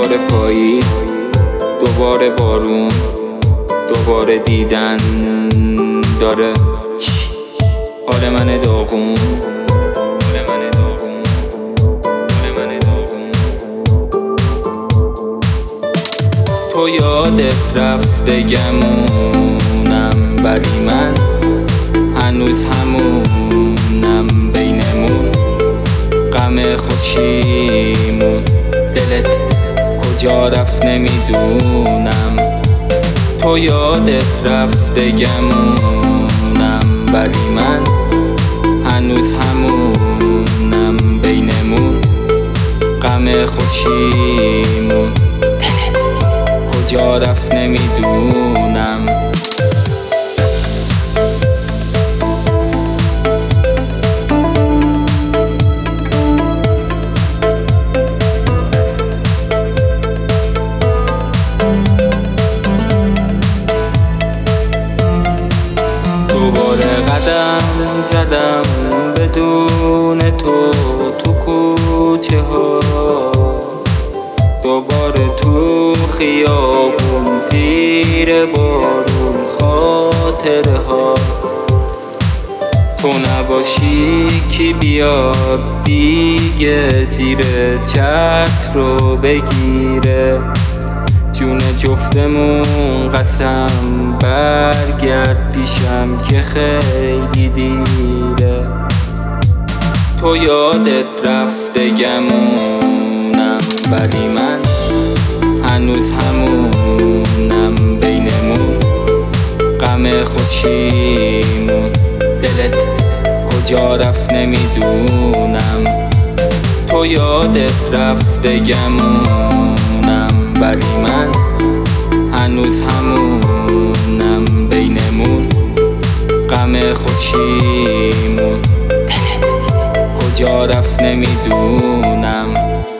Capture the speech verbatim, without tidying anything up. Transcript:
دوباره پاییز، دوباره بارون، دوباره دیدن داره حال من داغون. تو یادت رفته گمونم، ولی من هنوز همونم بینمون. غم خودشیمون دلت کجا رفت نمیدونم. تو یادت رفته گمونم، ولی من هنوز همونم بینمون. غم خودشیمون دلت کجا رفت نمیدونم. دوباره قدم زدم بدون تو تو کوچه ها، دوباره تو خیابون زیر بارون خاطره ها. تو نباشی کی بیاد دیگه زیر چتر رو بگیره جون جفتمون. قسم برگرد پیشم که خیلی دیره. تو یادت رفته گمونم، ولی من هنوز همونم بینمون. غم خودشیمون دلت کجا رفت نمیدونم. تو یادت رفته گمونم، ولی من هنوز همونم بینمون. غم خودشیمون دلت کجا رفت نمیدونم.